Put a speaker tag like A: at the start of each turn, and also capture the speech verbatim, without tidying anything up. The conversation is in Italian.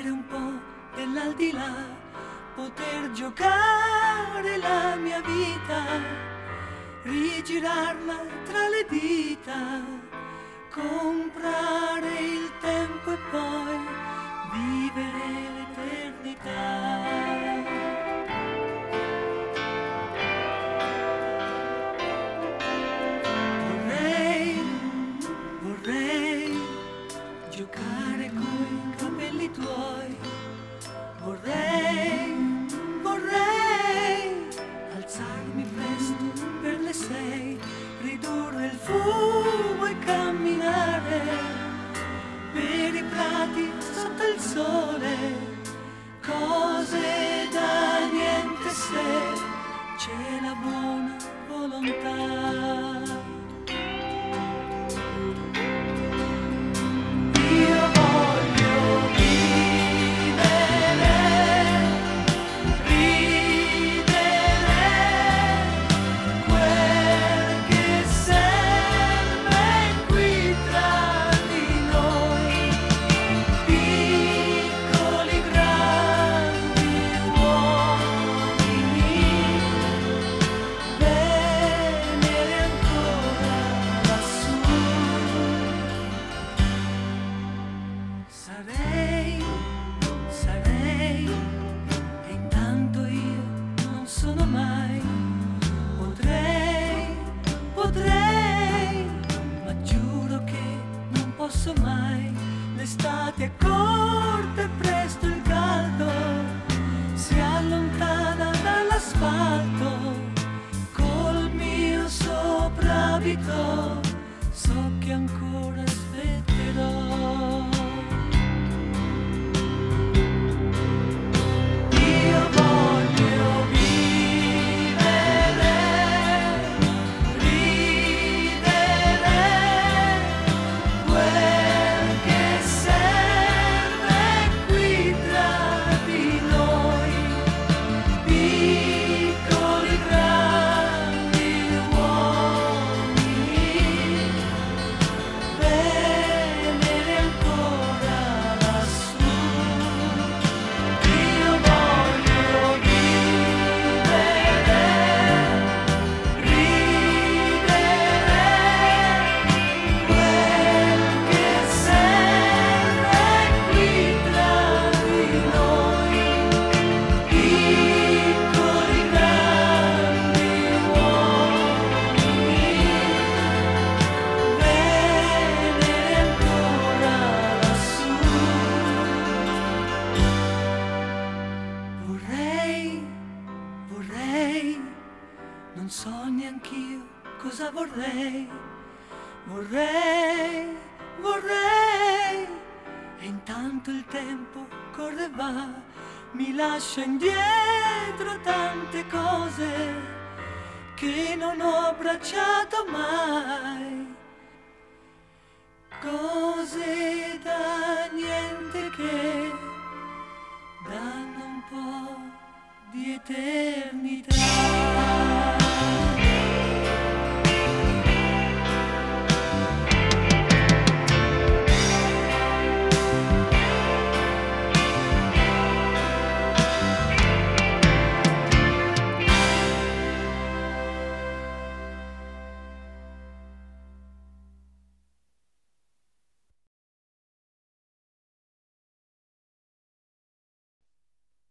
A: vedere un po' dell'aldilà, poter giocare la mia vita, rigirarla tra le dita, comprare il tempo e poi vivere l'eternità. Giocare coi capelli tuoi, vorrei, vorrei alzarmi presto per le sei, ridurre il fumo e camminare per i prati sotto il sole, cose da niente se c'è la buona volontà. Sarei, sarei, e intanto io non sono mai. Potrei, potrei, ma giuro che non posso mai. L'estate è corta e presto il caldo si allontana dall'asfalto. Col mio soprabito so che ancora aspetterò. Non so neanch'io cosa vorrei, vorrei, vorrei, e intanto il tempo corre e va, mi lascia indietro tante cose che non ho abbracciato mai, cose da niente che danno un po' di eternità.